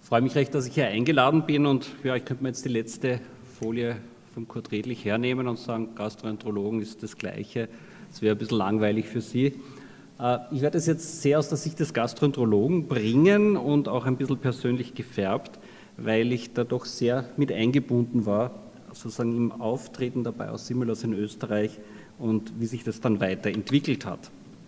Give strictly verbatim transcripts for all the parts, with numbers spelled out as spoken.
Ich freue mich recht, dass ich hier eingeladen bin und ja, ich könnte mir jetzt die letzte Folie von Kurt Redlich hernehmen und sagen, Gastroenterologen ist das Gleiche. Das wäre ein bisschen langweilig für Sie. Ich werde es jetzt sehr aus der Sicht des Gastroenterologen bringen und auch ein bisschen persönlich gefärbt, weil ich da doch sehr mit eingebunden war, sozusagen im Auftreten dabei aus Biosimilars in Österreich und wie sich das dann weiterentwickelt hat.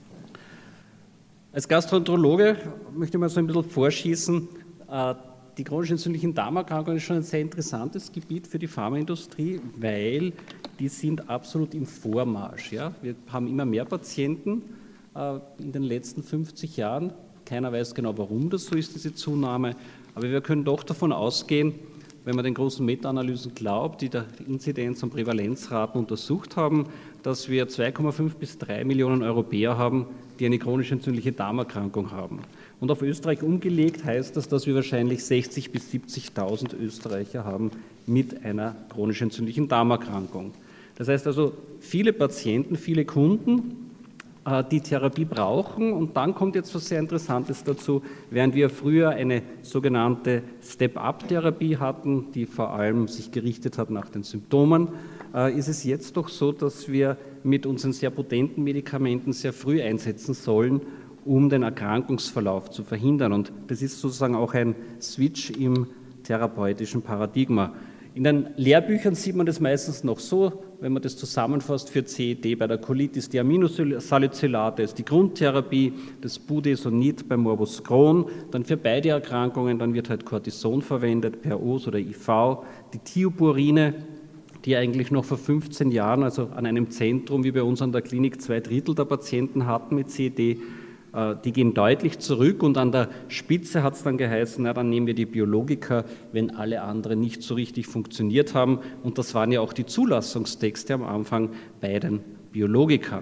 Als Gastroenterologe möchte ich mal so ein bisschen vorschießen. Die chronisch entzündlichen Darmerkrankungen ist schon ein sehr interessantes Gebiet für die Pharmaindustrie, weil die sind absolut im Vormarsch. Ja? Wir haben immer mehr Patienten in den letzten fünfzig Jahren. Keiner weiß genau, warum das so ist, diese Zunahme. Aber wir können doch davon ausgehen, wenn man den großen Meta-Analysen glaubt, die da Inzidenz- und Prävalenzraten untersucht haben, dass wir zwei Komma fünf bis drei Millionen Europäer haben, die eine chronisch entzündliche Darmerkrankung haben. Und auf Österreich umgelegt heißt das, dass wir wahrscheinlich sechzigtausend bis siebzigtausend Österreicher haben mit einer chronisch entzündlichen Darmerkrankung. Das heißt also, viele Patienten, viele Kunden, die Therapie brauchen. Und dann kommt jetzt was sehr Interessantes dazu. Während wir früher eine sogenannte Step-up-Therapie hatten, die vor allem sich gerichtet hat nach den Symptomen, ist es jetzt doch so, dass wir mit unseren sehr potenten Medikamenten sehr früh einsetzen sollen, um den Erkrankungsverlauf zu verhindern. Und das ist sozusagen auch ein Switch im therapeutischen Paradigma. In den Lehrbüchern sieht man das meistens noch so, wenn man das zusammenfasst für C E D bei der Colitis, die Aminosalicylate ist die Grundtherapie, das Budesonid bei Morbus Crohn, dann für beide Erkrankungen, dann wird halt Cortison verwendet, per Os oder I V, die Thiopurine, die eigentlich noch vor fünfzehn Jahren, also an einem Zentrum wie bei uns an der Klinik, zwei Drittel der Patienten hatten mit C E D, die gehen deutlich zurück und an der Spitze hat es dann geheißen, na, dann nehmen wir die Biologika, wenn alle anderen nicht so richtig funktioniert haben. Und das waren ja auch die Zulassungstexte am Anfang bei den Biologikern.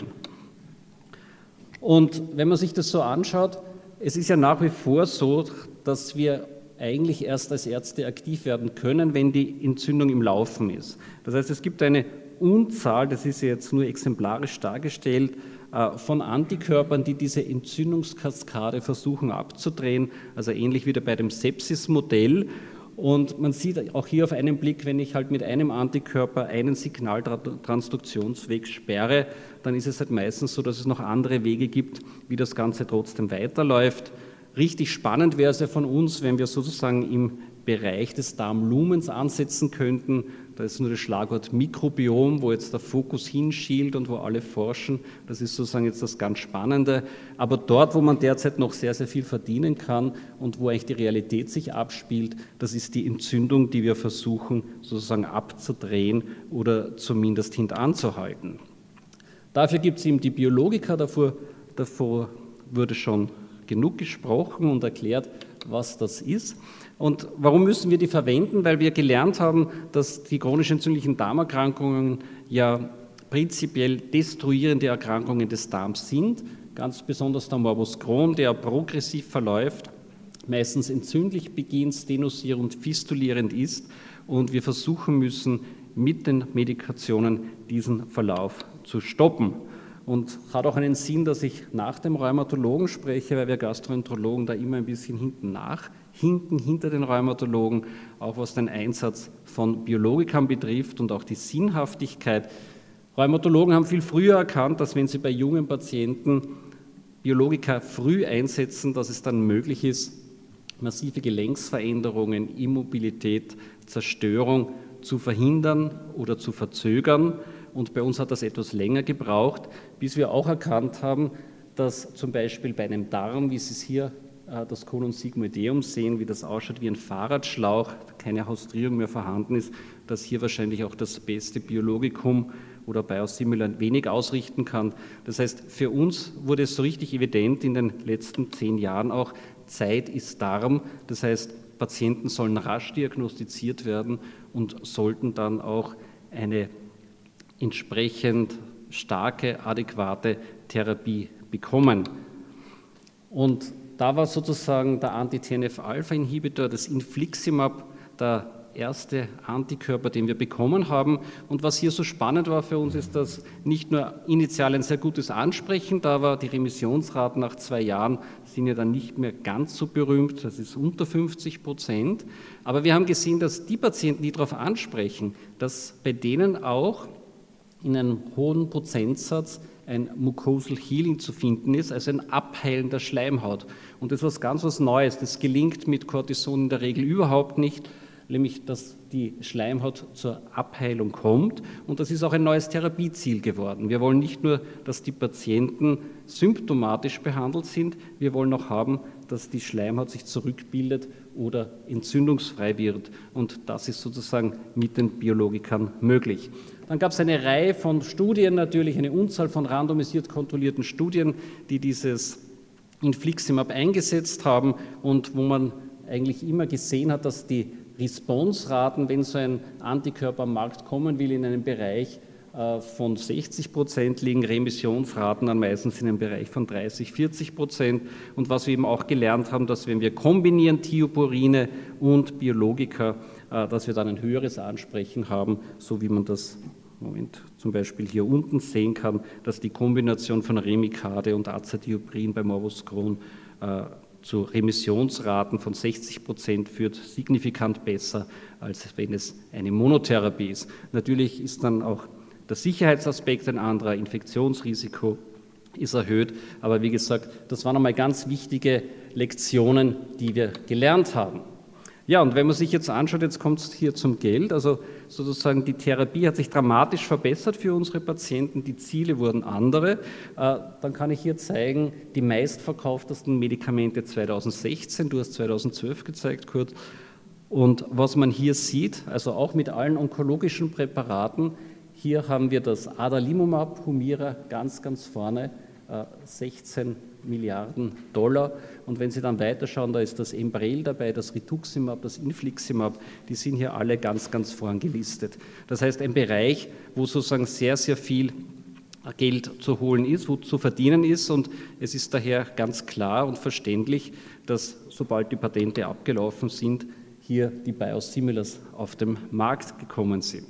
Und wenn man sich das so anschaut, es ist ja nach wie vor so, dass wir eigentlich erst als Ärzte aktiv werden können, wenn die Entzündung im Laufen ist. Das heißt, es gibt eine Unzahl, das ist ja jetzt nur exemplarisch dargestellt, von Antikörpern, die diese Entzündungskaskade versuchen abzudrehen, also ähnlich wie bei dem Sepsis-Modell. Und man sieht auch hier auf einen Blick, wenn ich halt mit einem Antikörper einen Signaltransduktionsweg sperre, dann ist es halt meistens so, dass es noch andere Wege gibt, wie das Ganze trotzdem weiterläuft. Richtig spannend wäre es ja von uns, wenn wir sozusagen im Bereich des Darmlumens ansetzen könnten. Da ist nur das Schlagwort Mikrobiom, wo jetzt der Fokus hinschielt und wo alle forschen. Das ist sozusagen jetzt das ganz Spannende. Aber dort, wo man derzeit noch sehr, sehr viel verdienen kann und wo eigentlich die Realität sich abspielt, das ist die Entzündung, die wir versuchen sozusagen abzudrehen oder zumindest hintanzuhalten. Dafür gibt es eben die Biologika, davor, davor wurde schon genug gesprochen und erklärt, was das ist. Und warum müssen wir die verwenden? Weil wir gelernt haben, dass die chronisch entzündlichen Darmerkrankungen ja prinzipiell destruierende Erkrankungen des Darms sind, ganz besonders der Morbus Crohn, der progressiv verläuft, meistens entzündlich beginnt, stenosierend, fistulierend ist und wir versuchen müssen, mit den Medikationen diesen Verlauf zu stoppen. Und hat auch einen Sinn, dass ich nach dem Rheumatologen spreche, weil wir Gastroenterologen da immer ein bisschen hinten nach, hinten hinter den Rheumatologen, auch was den Einsatz von Biologikern betrifft und auch die Sinnhaftigkeit. Rheumatologen haben viel früher erkannt, dass wenn sie bei jungen Patienten Biologika früh einsetzen, dass es dann möglich ist, massive Gelenksveränderungen, Immobilität, Zerstörung zu verhindern oder zu verzögern. Und bei uns hat das etwas länger gebraucht, bis wir auch erkannt haben, dass zum Beispiel bei einem Darm, wie Sie es hier äh, das Colon sigmoideum sehen, wie das ausschaut wie ein Fahrradschlauch, keine Haustrierung mehr vorhanden ist, dass hier wahrscheinlich auch das beste Biologikum oder Biosimilar wenig ausrichten kann. Das heißt, für uns wurde es so richtig evident in den letzten zehn Jahren auch, Zeit ist Darm. Das heißt, Patienten sollen rasch diagnostiziert werden und sollten dann auch eine entsprechend starke, adäquate Therapie bekommen. Und da war sozusagen der Anti-T N F Alpha Inhibitor, das Infliximab, der erste Antikörper, den wir bekommen haben. Und was hier so spannend war für uns, ist, dass nicht nur initial ein sehr gutes Ansprechen da war, die Remissionsraten nach zwei Jahren sind ja dann nicht mehr ganz so berühmt, das ist unter fünfzig Prozent. Aber wir haben gesehen, dass die Patienten, die darauf ansprechen, dass bei denen auch in einem hohen Prozentsatz ein Mucosal Healing zu finden ist, also ein Abheilen der Schleimhaut. Und das ist was ganz was Neues. Das gelingt mit Cortison in der Regel überhaupt nicht, nämlich dass die Schleimhaut zur Abheilung kommt. Und das ist auch ein neues Therapieziel geworden. Wir wollen nicht nur, dass die Patienten symptomatisch behandelt sind, wir wollen auch haben, dass die Schleimhaut sich zurückbildet oder entzündungsfrei wird. Und das ist sozusagen mit den Biologikern möglich. Dann gab es eine Reihe von Studien, natürlich eine Unzahl von randomisiert kontrollierten Studien, die dieses Infliximab eingesetzt haben und wo man eigentlich immer gesehen hat, dass die Response-Raten, wenn so ein Antikörper am Markt kommen will, in einem Bereich äh, von sechzig Prozent liegen, Remissionsraten dann meistens in einem Bereich von dreißig, vierzig Prozent. Und was wir eben auch gelernt haben, dass wenn wir kombinieren Thiopurine und Biologika, äh, dass wir dann ein höheres Ansprechen haben, so wie man das Moment, zum Beispiel hier unten sehen kann, dass die Kombination von Remicade und Azathioprine bei Morbus Crohn äh, zu Remissionsraten von sechzig Prozent führt, signifikant besser, als wenn es eine Monotherapie ist. Natürlich ist dann auch der Sicherheitsaspekt ein anderer, Infektionsrisiko ist erhöht, aber wie gesagt, das waren einmal ganz wichtige Lektionen, die wir gelernt haben. Ja, und wenn man sich jetzt anschaut, jetzt kommt es hier zum Geld, also sozusagen die Therapie hat sich dramatisch verbessert für unsere Patienten, die Ziele wurden andere. Äh, dann kann ich hier zeigen, die meistverkauftesten Medikamente zweitausendsechzehn, du hast zweitausendzwölf gezeigt, Kurt. Und was man hier sieht, also auch mit allen onkologischen Präparaten, hier haben wir das Adalimumab, Humira ganz, ganz vorne, äh, sechzehn Milliarden Dollar. Und wenn Sie dann weiterschauen, da ist das Enbrel dabei, das Rituximab, das Infliximab, die sind hier alle ganz, ganz vorn gelistet. Das heißt, ein Bereich, wo sozusagen sehr, sehr viel Geld zu holen ist, wo zu verdienen ist. Und es ist daher ganz klar und verständlich, dass sobald die Patente abgelaufen sind, hier die Biosimilars auf den Markt gekommen sind.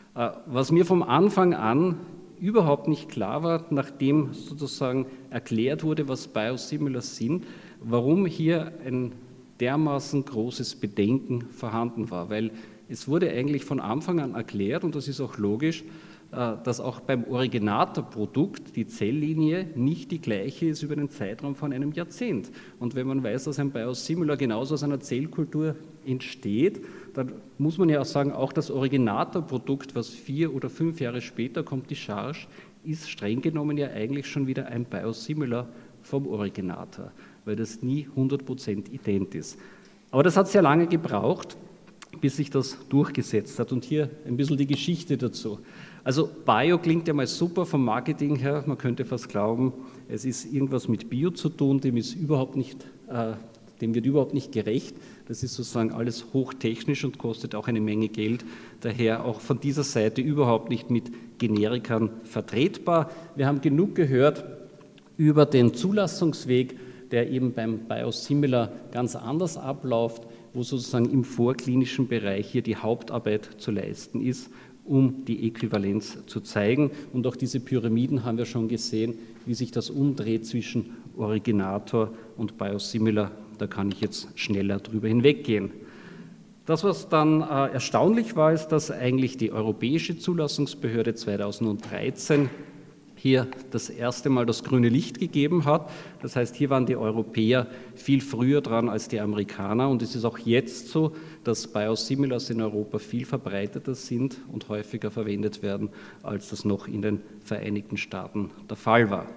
Was mir vom Anfang an überhaupt nicht klar war, nachdem sozusagen erklärt wurde, was Biosimilars sind, warum hier ein dermaßen großes Bedenken vorhanden war. Weil es wurde eigentlich von Anfang an erklärt, und das ist auch logisch, dass auch beim Originator-Produkt die Zelllinie nicht die gleiche ist über den Zeitraum von einem Jahrzehnt. Und wenn man weiß, dass ein Biosimilar genauso aus einer Zellkultur entsteht, dann muss man ja auch sagen, auch das Originator-Produkt, was vier oder fünf Jahre später kommt, die Charge, ist streng genommen ja eigentlich schon wieder ein Biosimilar vom Originator, weil das nie hundert Prozent ident ist. Aber das hat sehr lange gebraucht, bis sich das durchgesetzt hat. Und hier ein bisschen die Geschichte dazu. Also Bio klingt ja mal super vom Marketing her, man könnte fast glauben, es ist irgendwas mit Bio zu tun, dem ist überhaupt nicht, äh, dem wird überhaupt nicht gerecht. Das ist sozusagen alles hochtechnisch und kostet auch eine Menge Geld, daher auch von dieser Seite überhaupt nicht mit Generikern vertretbar. Wir haben genug gehört über den Zulassungsweg, der eben beim Biosimilar ganz anders abläuft, wo sozusagen im vorklinischen Bereich hier die Hauptarbeit zu leisten ist, um die Äquivalenz zu zeigen. Und auch diese Pyramiden haben wir schon gesehen, wie sich das umdreht zwischen Originator und Biosimilar. Da kann ich jetzt schneller drüber hinweggehen. Das, was dann äh, erstaunlich war, ist, dass eigentlich die Europäische Zulassungsbehörde zweitausenddreizehn hier das erste Mal das grüne Licht gegeben hat. Das heißt, hier waren die Europäer viel früher dran als die Amerikaner. Und es ist auch jetzt so, dass Biosimilars in Europa viel verbreiteter sind und häufiger verwendet werden, als das noch in den Vereinigten Staaten der Fall war.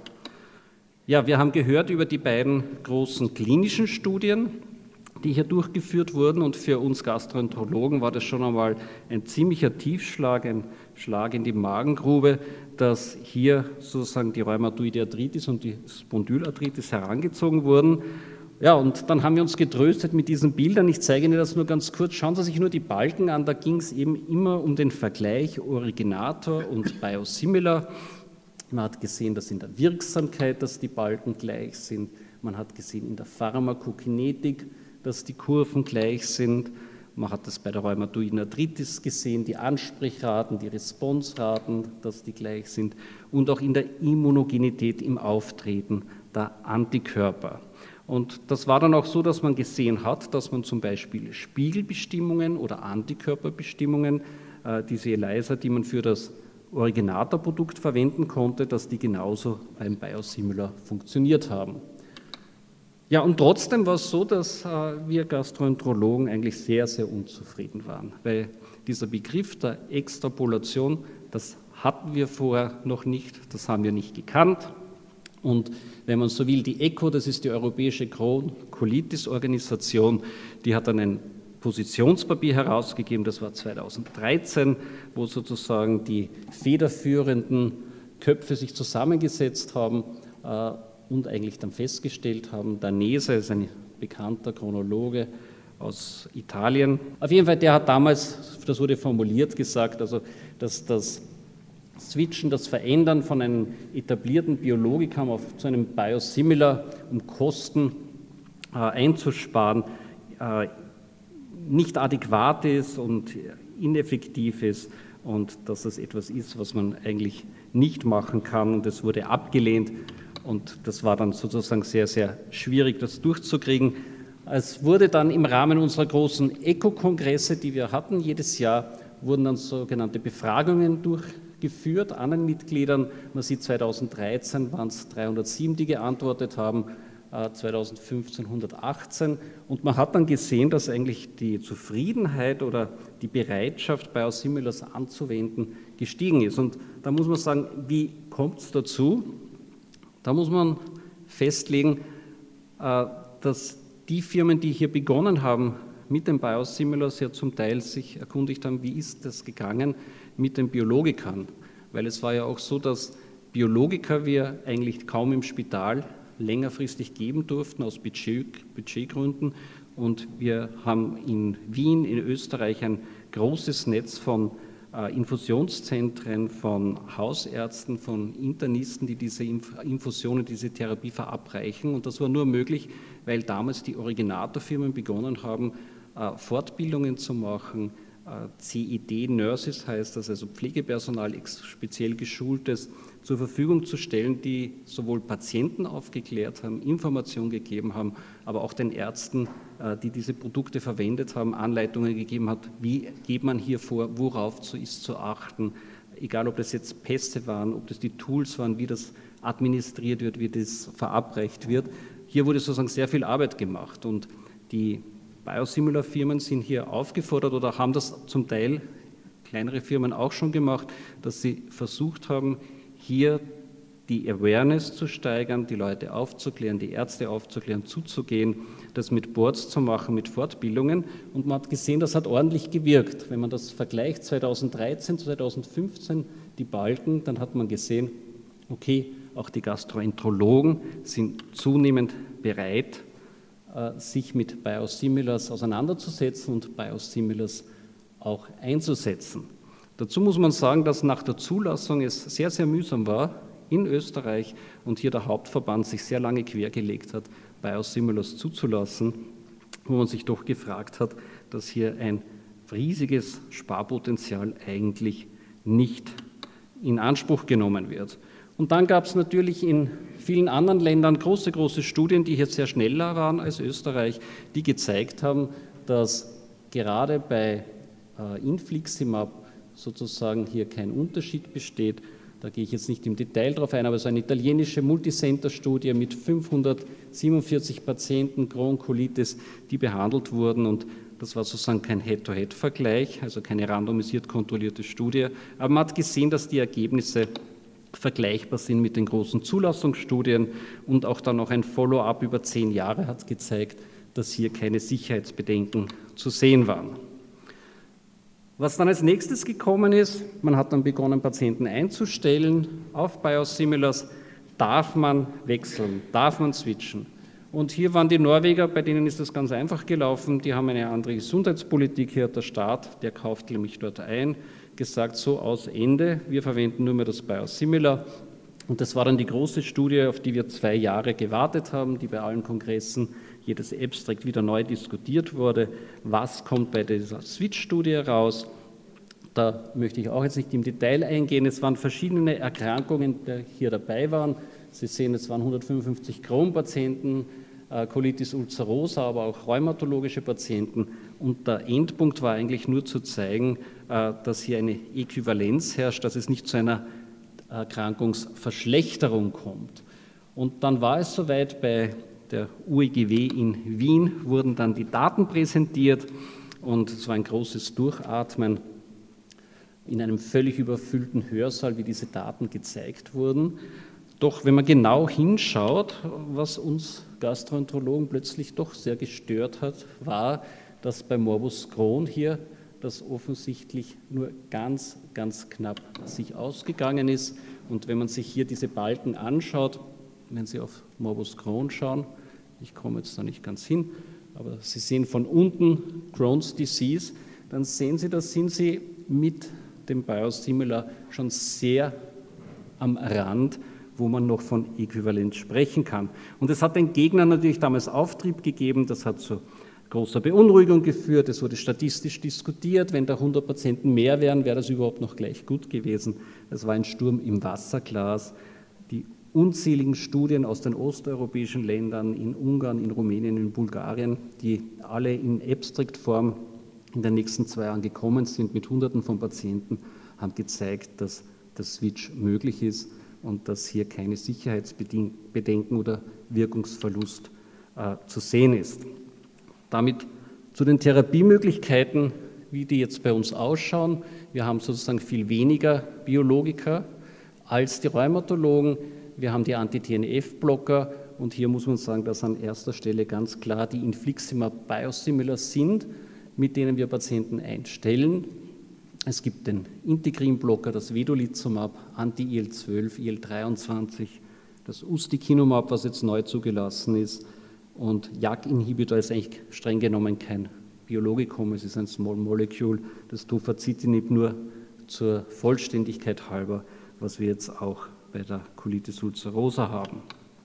Ja, wir haben gehört über die beiden großen klinischen Studien, die hier durchgeführt wurden. Und für uns Gastroenterologen war das schon einmal ein ziemlicher Tiefschlag, ein Schlag in die Magengrube, dass hier sozusagen die Rheumatoide Arthritis und die Spondylarthritis herangezogen wurden. Ja, und dann haben wir uns getröstet mit diesen Bildern. Ich zeige Ihnen das nur ganz kurz. Schauen Sie sich nur die Balken an. Da ging es eben immer um den Vergleich Originator und Biosimilar. Man hat gesehen, dass in der Wirksamkeit, dass die Balken gleich sind. Man hat gesehen in der Pharmakokinetik, dass die Kurven gleich sind. Man hat das bei der rheumatoiden Arthritis gesehen, die Ansprechraten, die Responsraten, dass die gleich sind und auch in der Immunogenität im Auftreten der Antikörper. Und das war dann auch so, dass man gesehen hat, dass man zum Beispiel Spiegelbestimmungen oder Antikörperbestimmungen, äh, diese ELISA, die man für das Originator-Produkt verwenden konnte, dass die genauso beim Biosimilar funktioniert haben. Ja, und trotzdem war es so, dass äh, wir Gastroenterologen eigentlich sehr, sehr unzufrieden waren, weil dieser Begriff der Extrapolation, das hatten wir vorher noch nicht, das haben wir nicht gekannt. Und wenn man so will, die ECCO, das ist die Europäische Crohn-Colitis-Organisation, die hat dann ein Positionspapier herausgegeben, das war zweitausenddreizehn, wo sozusagen die federführenden Köpfe sich zusammengesetzt haben äh, und eigentlich dann festgestellt haben, Danese ist ein bekannter Chronologe aus Italien. Auf jeden Fall, der hat damals, das wurde formuliert, gesagt, also dass das Switchen, das Verändern von einem etablierten Biologikum auf zu einem Biosimilar, um Kosten äh, einzusparen, äh, nicht adäquat ist und ineffektiv ist und dass das etwas ist, was man eigentlich nicht machen kann. Und das wurde abgelehnt und das war dann sozusagen sehr, sehr schwierig, das durchzukriegen. Es wurde dann im Rahmen unserer großen ECCO-Kongresse, die wir hatten jedes Jahr, wurden dann sogenannte Befragungen durchgeführt an den Mitgliedern. Man sieht, zweitausenddreizehn waren es dreihundertsieben, die geantwortet haben, zweitausendfünfzehn hundertachtzehn. Und man hat dann gesehen, dass eigentlich die Zufriedenheit oder die Bereitschaft, Biosimilars anzuwenden, gestiegen ist. Und da muss man sagen, wie kommt es dazu? Da muss man festlegen, dass die Firmen, die hier begonnen haben, mit den Biosimilars ja zum Teil sich erkundigt haben, wie ist das gegangen mit den Biologikern. Weil es war ja auch so, dass Biologika wir eigentlich kaum im Spital längerfristig geben durften aus Budget, Budgetgründen. Und wir haben in Wien, in Österreich, ein großes Netz von äh, Infusionszentren, von Hausärzten, von Internisten, die diese Inf Infusionen, diese Therapie verabreichen. Und das war nur möglich, weil damals die Originatorfirmen begonnen haben, äh, Fortbildungen zu machen. äh, C E D-Nurses heißt das, also Pflegepersonal, speziell geschultes, zur Verfügung zu stellen, die sowohl Patienten aufgeklärt haben, Informationen gegeben haben, aber auch den Ärzten, die diese Produkte verwendet haben, Anleitungen gegeben hat, wie geht man hier vor, worauf ist zu achten, egal ob das jetzt Pässe waren, ob das die Tools waren, wie das administriert wird, wie das verabreicht wird. Hier wurde sozusagen sehr viel Arbeit gemacht und die Biosimilar-Firmen sind hier aufgefordert oder haben das zum Teil, kleinere Firmen auch schon gemacht, dass sie versucht haben, hier die Awareness zu steigern, die Leute aufzuklären, die Ärzte aufzuklären, zuzugehen, das mit Boards zu machen, mit Fortbildungen. Und man hat gesehen, das hat ordentlich gewirkt. Wenn man das vergleicht, zweitausenddreizehn zu zweitausendfünfzehn, die Balken, dann hat man gesehen, okay, auch die Gastroenterologen sind zunehmend bereit, sich mit Biosimilars auseinanderzusetzen und Biosimilars auch einzusetzen. Dazu muss man sagen, dass nach der Zulassung es sehr, sehr mühsam war in Österreich und hier der Hauptverband sich sehr lange quergelegt hat, Biosimilars zuzulassen, wo man sich doch gefragt hat, dass hier ein riesiges Sparpotenzial eigentlich nicht in Anspruch genommen wird. Und dann gab es natürlich in vielen anderen Ländern große, große Studien, die hier sehr schneller waren als Österreich, die gezeigt haben, dass gerade bei äh, Infliximab sozusagen hier kein Unterschied besteht. Da gehe ich jetzt nicht im Detail drauf ein, aber es ist eine italienische Multicenter-Studie mit fünfhundertsiebenundvierzig Patienten Crohn-Colitis, die behandelt wurden und das war sozusagen kein Head-to-Head-Vergleich, also keine randomisiert kontrollierte Studie, aber man hat gesehen, dass die Ergebnisse vergleichbar sind mit den großen Zulassungsstudien und auch dann noch ein Follow-up über zehn Jahre hat gezeigt, dass hier keine Sicherheitsbedenken zu sehen waren. Was dann als nächstes gekommen ist, man hat dann begonnen, Patienten einzustellen auf Biosimilars, darf man wechseln, darf man switchen. Und hier waren die Norweger, bei denen ist das ganz einfach gelaufen, die haben eine andere Gesundheitspolitik, hier hat der Staat, der kauft nämlich dort ein, gesagt, so aus Ende, wir verwenden nur mehr das Biosimilar. Und das war dann die große Studie, auf die wir zwei Jahre gewartet haben, die bei allen Kongressen jedes Abstract wieder neu diskutiert wurde. Was kommt bei dieser Switch-Studie raus? Da möchte ich auch jetzt nicht im Detail eingehen. Es waren verschiedene Erkrankungen, die hier dabei waren. Sie sehen, es waren hundertfünfundfünfzig Crohn-Patienten, Colitis ulcerosa, aber auch rheumatologische Patienten. Und der Endpunkt war eigentlich nur zu zeigen, dass hier eine Äquivalenz herrscht, dass es nicht zu einer Erkrankungsverschlechterung kommt. Und dann war es soweit, bei der U E G W in Wien wurden dann die Daten präsentiert und es war ein großes Durchatmen in einem völlig überfüllten Hörsaal, wie diese Daten gezeigt wurden. Doch wenn man genau hinschaut, was uns Gastroenterologen plötzlich doch sehr gestört hat, war, dass bei Morbus Crohn hier das offensichtlich nur ganz, ganz knapp sich ausgegangen ist. Und wenn man sich hier diese Balken anschaut, wenn Sie auf Morbus Crohn schauen, ich komme jetzt da nicht ganz hin, aber Sie sehen von unten Crohn's Disease, dann sehen Sie, da sind Sie mit dem Biosimilar schon sehr am Rand, wo man noch von Äquivalenz sprechen kann. Und es hat den Gegnern natürlich damals Auftrieb gegeben, das hat zu großer Beunruhigung geführt, es wurde statistisch diskutiert, wenn da hundert Patienten mehr wären, wäre das überhaupt noch gleich gut gewesen. Es war ein Sturm im Wasserglas. Die unzähligen Studien aus den osteuropäischen Ländern, in Ungarn, in Rumänien, in Bulgarien, die alle in Abstract-Form in den nächsten zwei Jahren gekommen sind mit Hunderten von Patienten, haben gezeigt, dass der Switch möglich ist und dass hier keine Sicherheitsbedenken oder Wirkungsverlust äh, zu sehen ist. Damit zu den Therapiemöglichkeiten, wie die jetzt bei uns ausschauen. Wir haben sozusagen viel weniger Biologika als die Rheumatologen. Wir haben die Anti-T N F-Blocker und hier muss man sagen, dass an erster Stelle ganz klar die Infliximab-Biosimilars sind, mit denen wir Patienten einstellen. Es gibt den Integrin-Blocker, das Vedolizumab, Anti-I L zwölf, I L dreiundzwanzig, das Ustekinumab, was jetzt neu zugelassen ist, und J A K-Inhibitor ist eigentlich streng genommen kein Biologikum, es ist ein Small Molecule, das Tofacitinib nur zur Vollständigkeit halber, was wir jetzt auch bei der Colitis ulcerosa haben.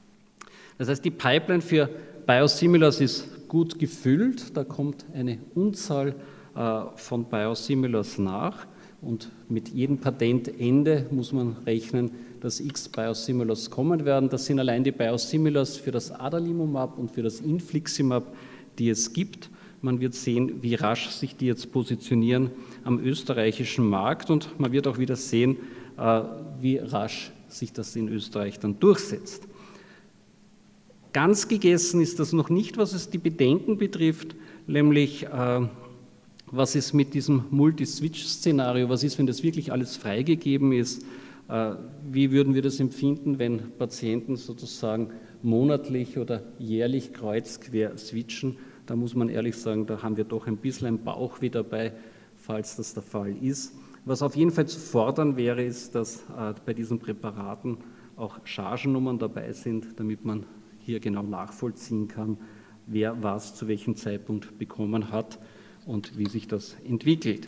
Das heißt, die Pipeline für Biosimilars ist gut gefüllt, da kommt eine Unzahl äh, von Biosimilars nach und mit jedem Patentende muss man rechnen, dass x Biosimilars kommen werden. Das sind allein die Biosimilars für das Adalimumab und für das Infliximab, die es gibt. Man wird sehen, wie rasch sich die jetzt positionieren am österreichischen Markt und man wird auch wieder sehen, äh, wie rasch sich das in Österreich dann durchsetzt. Ganz gegessen ist das noch nicht, was es die Bedenken betrifft, nämlich äh, was ist mit diesem Multi-Switch-Szenario, was ist, wenn das wirklich alles freigegeben ist, äh, wie würden wir das empfinden, wenn Patienten sozusagen monatlich oder jährlich kreuzquer switchen. Da muss man ehrlich sagen, da haben wir doch ein bisschen ein Bauchweh dabei, falls das der Fall ist. Was auf jeden Fall zu fordern wäre, ist, dass äh, bei diesen Präparaten auch Chargennummern dabei sind, damit man hier genau nachvollziehen kann, wer was zu welchem Zeitpunkt bekommen hat und wie sich das entwickelt.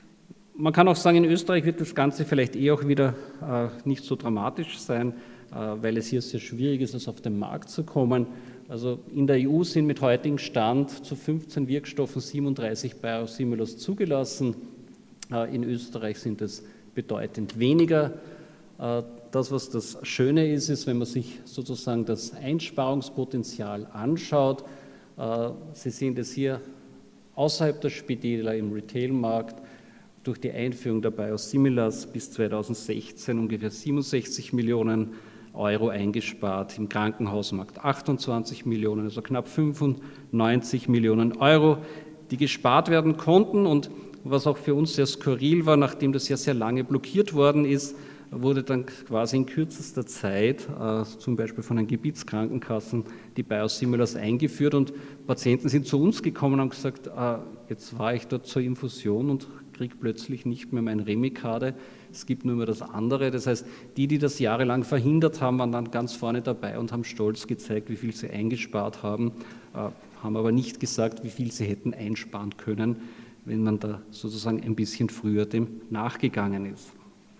Man kann auch sagen, in Österreich wird das Ganze vielleicht eh auch wieder äh, nicht so dramatisch sein, äh, weil es hier sehr schwierig ist, auf den Markt zu kommen. Also in der E U sind mit heutigem Stand zu fünfzehn Wirkstoffen siebenunddreißig Biosimilars zugelassen. Äh, in Österreich sind es bedeutend weniger. Äh, das, was das Schöne ist, ist, wenn man sich sozusagen das Einsparungspotenzial anschaut. Äh, Sie sehen das hier außerhalb der Spitäler im Retailmarkt durch die Einführung der Biosimilars bis zweitausendsechzehn ungefähr siebenundsechzig Millionen Euro eingespart, im Krankenhausmarkt achtundzwanzig Millionen, also knapp fünfundneunzig Millionen Euro, die gespart werden konnten. Und was auch für uns sehr skurril war, nachdem das ja sehr lange blockiert worden ist, wurde dann quasi in kürzester Zeit, äh, zum Beispiel von den Gebietskrankenkassen, die Biosimilars eingeführt und Patienten sind zu uns gekommen und haben gesagt, äh, jetzt war ich dort zur Infusion und kriege plötzlich nicht mehr mein Remicade, es gibt nur mehr das andere. Das heißt, die, die das jahrelang verhindert haben, waren dann ganz vorne dabei und haben stolz gezeigt, wie viel sie eingespart haben, äh, haben aber nicht gesagt, wie viel sie hätten einsparen können, wenn man da sozusagen ein bisschen früher dem nachgegangen ist.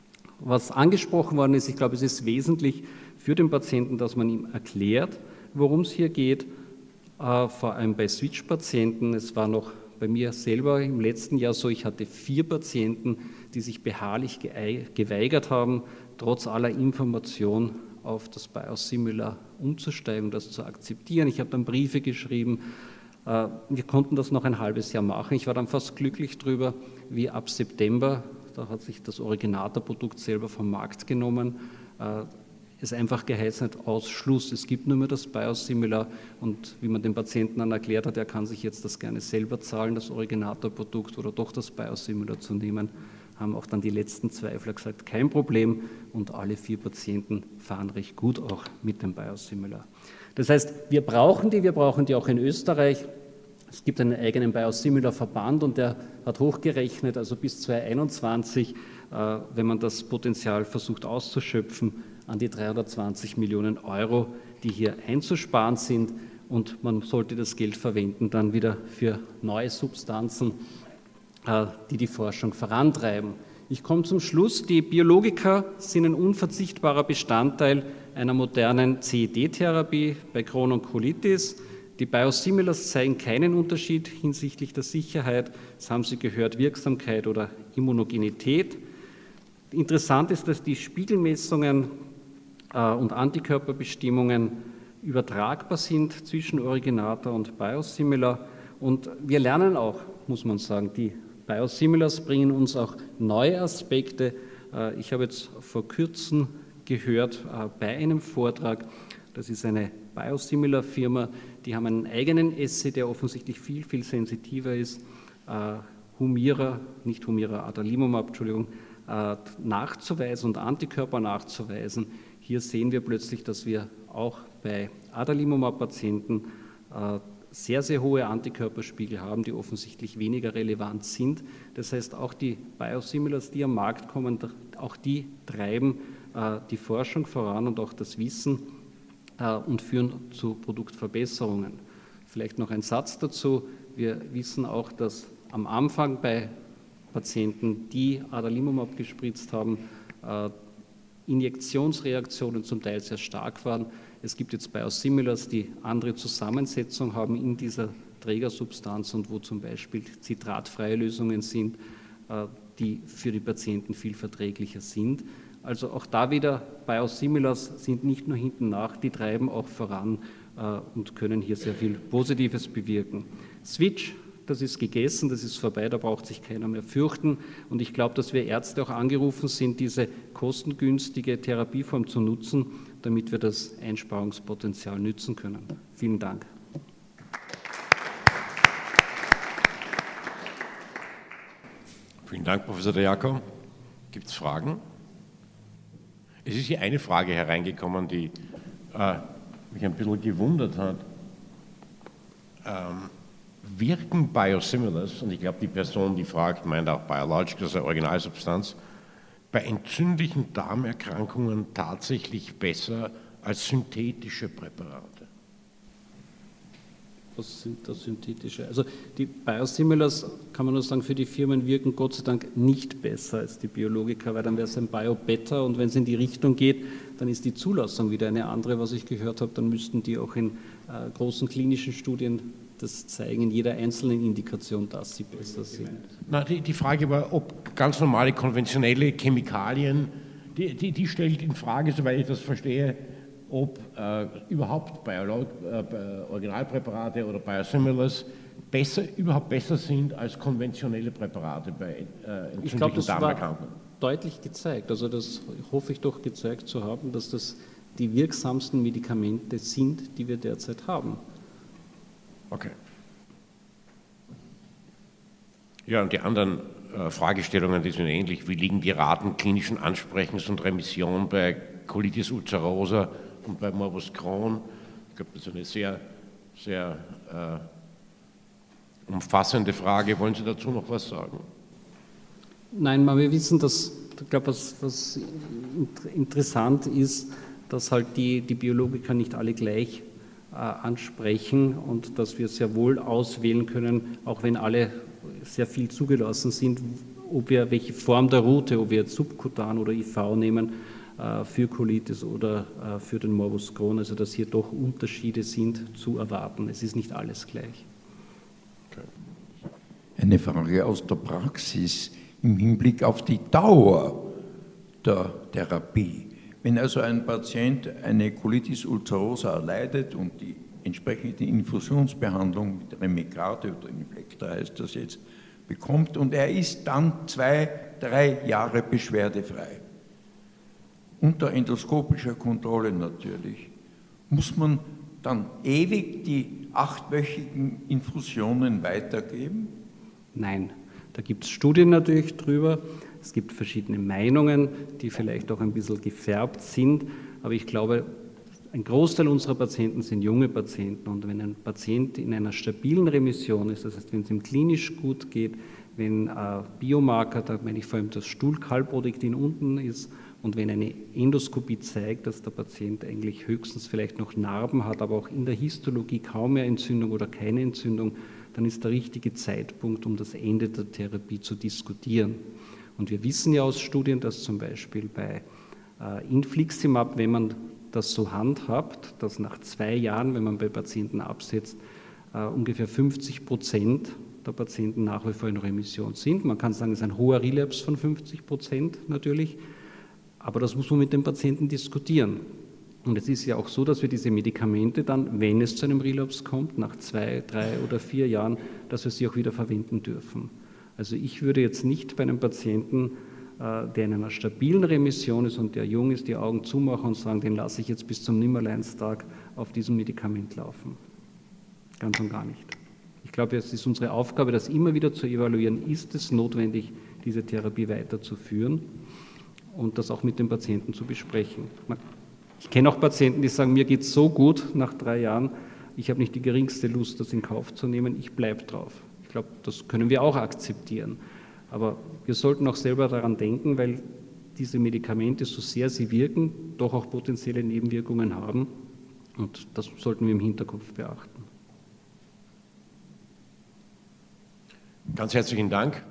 Was angesprochen worden ist, ich glaube, es ist wesentlich für den Patienten, dass man ihm erklärt, worum es hier geht. äh, vor allem bei Switch-Patienten. Es war noch bei mir selber im letzten Jahr so, ich hatte vier Patienten, die sich beharrlich geweigert haben, trotz aller Information auf das Biosimilar umzusteigen, das zu akzeptieren. Ich habe dann Briefe geschrieben. Wir konnten das noch ein halbes Jahr machen. Ich war dann fast glücklich darüber, wie ab September, da hat sich das Originator-Produkt selber vom Markt genommen, es einfach geheißen hat, Ausschluss, es gibt nur mehr das Biosimilar, und wie man dem Patienten dann erklärt hat, er kann sich jetzt das gerne selber zahlen, das Originator-Produkt, oder doch das Biosimilar zu nehmen, haben auch dann die letzten Zweifler gesagt, kein Problem, und alle vier Patienten fahren recht gut auch mit dem Biosimilar. Das heißt, wir brauchen die, wir brauchen die auch in Österreich. Es gibt einen eigenen Biosimilar-Verband und der hat hochgerechnet, also bis zweitausendeinundzwanzig, äh, wenn man das Potenzial versucht auszuschöpfen, an die dreihundertzwanzig Millionen Euro, die hier einzusparen sind, und man sollte das Geld verwenden dann wieder für neue Substanzen, äh, die die Forschung vorantreiben. Ich komme zum Schluss. Die Biologika sind ein unverzichtbarer Bestandteil einer modernen C E D-Therapie bei Crohn und Colitis. Die Biosimilars zeigen keinen Unterschied hinsichtlich der Sicherheit, das haben Sie gehört, Wirksamkeit oder Immunogenität. Interessant ist, dass die Spiegelmessungen äh, und Antikörperbestimmungen übertragbar sind zwischen Originator und Biosimilar, und wir lernen auch, muss man sagen, die Biosimilars bringen uns auch neue Aspekte. Ich habe jetzt vor kurzem gehört bei einem Vortrag, das ist eine Biosimilar-Firma, die haben einen eigenen Assay, der offensichtlich viel, viel sensitiver ist, Humira, nicht Humira, Adalimumab, Entschuldigung, nachzuweisen und Antikörper nachzuweisen. Hier sehen wir plötzlich, dass wir auch bei Adalimumab-Patienten sehr, sehr hohe Antikörperspiegel haben, die offensichtlich weniger relevant sind. Das heißt, auch die Biosimilars, die am Markt kommen, auch die treiben äh, die Forschung voran und auch das Wissen äh, und führen zu Produktverbesserungen. Vielleicht noch ein Satz dazu. Wir wissen auch, dass am Anfang bei Patienten, die Adalimumab gespritzt haben, äh, Injektionsreaktionen zum Teil sehr stark waren. Es gibt jetzt Biosimilars, die andere Zusammensetzung haben in dieser Trägersubstanz und wo zum Beispiel zitratfreie Lösungen sind, die für die Patienten viel verträglicher sind. Also auch da wieder, Biosimilars sind nicht nur hinten nach, die treiben auch voran und können hier sehr viel Positives bewirken. Switch, das ist gegessen, das ist vorbei, da braucht sich keiner mehr fürchten. Und ich glaube, dass wir Ärzte auch angerufen sind, diese kostengünstige Therapieform zu nutzen, damit wir das Einsparungspotenzial nützen können. Vielen Dank. Vielen Dank, Professor De Jaco. Gibt es Fragen? Es ist hier eine Frage hereingekommen, die äh, mich ein bisschen gewundert hat. Ähm, wirken Biosimilars, und ich glaube, die Person, die fragt, meint auch Biologics, also Originalsubstanz, bei entzündlichen Darmerkrankungen tatsächlich besser als synthetische Präparate? Was sind das synthetische? Also die Biosimilars, kann man nur sagen, für die Firmen wirken Gott sei Dank nicht besser als die Biologika, weil dann wäre es ein Bio-Better, und wenn es in die Richtung geht, dann ist die Zulassung wieder eine andere, was ich gehört habe, dann müssten die auch in äh, großen klinischen Studien das zeigen, in jeder einzelnen Indikation, dass sie besser sind. Na, die, die Frage war, ob ganz normale, konventionelle Chemikalien, die, die, die stellt in Frage, soweit ich das verstehe, ob äh, überhaupt Biolog, äh, Originalpräparate oder Biosimilars besser, überhaupt besser sind als konventionelle Präparate bei äh, entzündlichen Darmerkrankungen. Ich glaube, das war deutlich gezeigt. Also das hoffe ich doch gezeigt zu haben, dass das die wirksamsten Medikamente sind, die wir derzeit haben. Okay. Ja, und die anderen äh, Fragestellungen, die sind ähnlich. Wie liegen die Raten klinischen Ansprechens und Remission bei Colitis ulcerosa und bei Morbus Crohn? Ich glaube, das ist eine sehr, sehr äh, umfassende Frage. Wollen Sie dazu noch was sagen? Nein, aber wir wissen, dass, ich glaube, was, was interessant ist, dass halt die, die Biologiker nicht alle gleich äh, ansprechen und dass wir sehr wohl auswählen können, auch wenn alle sehr viel zugelassen sind, ob wir welche Form der Route, ob wir jetzt subkutan oder I V nehmen, für Colitis oder für den Morbus Crohn, also dass hier doch Unterschiede sind zu erwarten. Es ist nicht alles gleich. Eine Frage aus der Praxis im Hinblick auf die Dauer der Therapie. Wenn also ein Patient eine Colitis ulcerosa erleidet und die entsprechende Infusionsbehandlung mit Remicade oder Inflectra heißt das jetzt, bekommt und er ist dann zwei, drei Jahre beschwerdefrei, unter endoskopischer Kontrolle natürlich, muss man dann ewig die achtwöchigen Infusionen weitergeben? Nein, da gibt es Studien natürlich drüber. Es gibt verschiedene Meinungen, die vielleicht auch ein bisschen gefärbt sind, aber ich glaube, ein Großteil unserer Patienten sind junge Patienten und wenn ein Patient in einer stabilen Remission ist, das heißt, wenn es ihm klinisch gut geht, wenn äh, Biomarker, da meine ich vor allem das Stuhlkalprodiktin unten ist und wenn eine Endoskopie zeigt, dass der Patient eigentlich höchstens vielleicht noch Narben hat, aber auch in der Histologie kaum mehr Entzündung oder keine Entzündung, dann ist der richtige Zeitpunkt, um das Ende der Therapie zu diskutieren. Und wir wissen ja aus Studien, dass zum Beispiel bei äh, Infliximab, wenn man das so handhabt, dass nach zwei Jahren, wenn man bei Patienten absetzt, äh, ungefähr fünfzig Prozent der Patienten nach wie vor in Remission sind. Man kann sagen, es ist ein hoher Relapse von fünfzig Prozent natürlich, aber das muss man mit den Patienten diskutieren. Und es ist ja auch so, dass wir diese Medikamente dann, wenn es zu einem Relapse kommt, nach zwei, drei oder vier Jahren, dass wir sie auch wieder verwenden dürfen. Also ich würde jetzt nicht bei einem Patienten, der in einer stabilen Remission ist und der jung ist, die Augen zumachen und sagen, den lasse ich jetzt bis zum Nimmerleinstag auf diesem Medikament laufen. Ganz und gar nicht. Ich glaube, es ist unsere Aufgabe, das immer wieder zu evaluieren, ist es notwendig, diese Therapie weiterzuführen und das auch mit den Patienten zu besprechen. Ich kenne auch Patienten, die sagen, mir geht es so gut nach drei Jahren, ich habe nicht die geringste Lust, das in Kauf zu nehmen, ich bleibe drauf. Ich glaube, das können wir auch akzeptieren. Aber wir sollten auch selber daran denken, weil diese Medikamente, so sehr sie wirken, doch auch potenzielle Nebenwirkungen haben. Und das sollten wir im Hinterkopf beachten. Ganz herzlichen Dank.